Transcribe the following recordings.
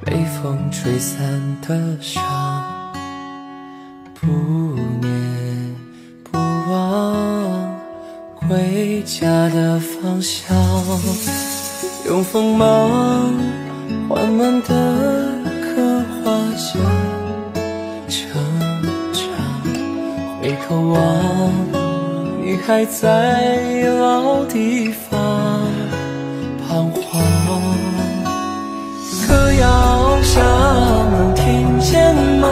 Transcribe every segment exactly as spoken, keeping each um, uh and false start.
被风吹散的伤，不念不忘回家的方向，用锋芒缓慢地刻画下成长。回头望，你还在老地方彷徨。可摇下能听见吗？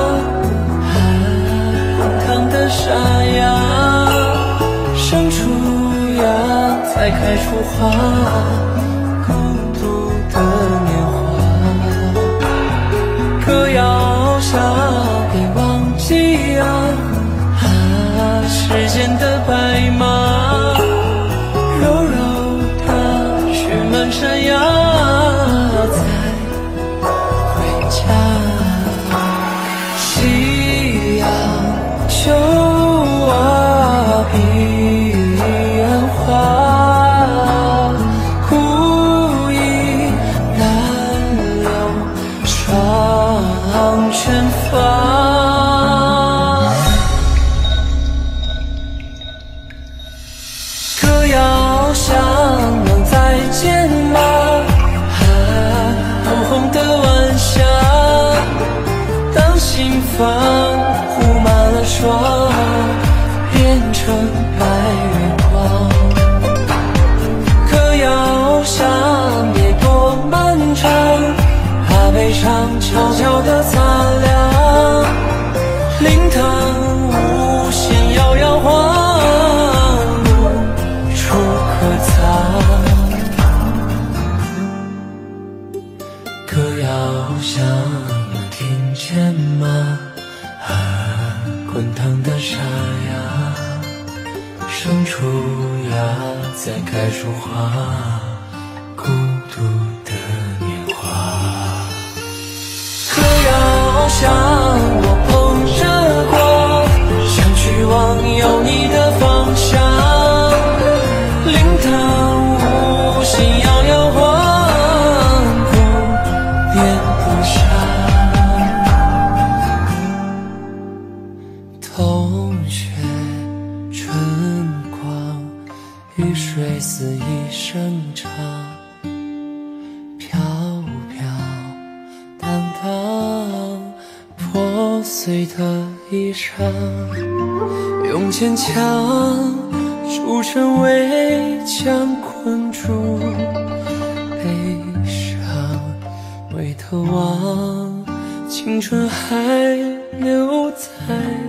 滚烫的沙哑，生出芽，再开出花，孤独的年华。可摇下别忘记啊，啊时间的白马，柔柔的雪满山崖。夕阳秋啊，彼岸花，苦意难留双全发。可遥想能再见吗？啊，红红的晚霞，当心房糊满了霜，变成白月光。可遥想别多漫长，把悲伤悄悄地擦亮，灵堂无限遥遥，荒芜处可藏。可遥想听见吗？啊，滚烫的沙哑，生出芽，再开出花，孤独的年华。可遥想我碰着过，想去往有你的方向，灵堂无限遥遥，荒芜变不上。冬雪春光，雨水肆意生长，飘飘荡荡破碎的衣裳，用坚强筑成围墙，困住悲伤。回头望，青春还留在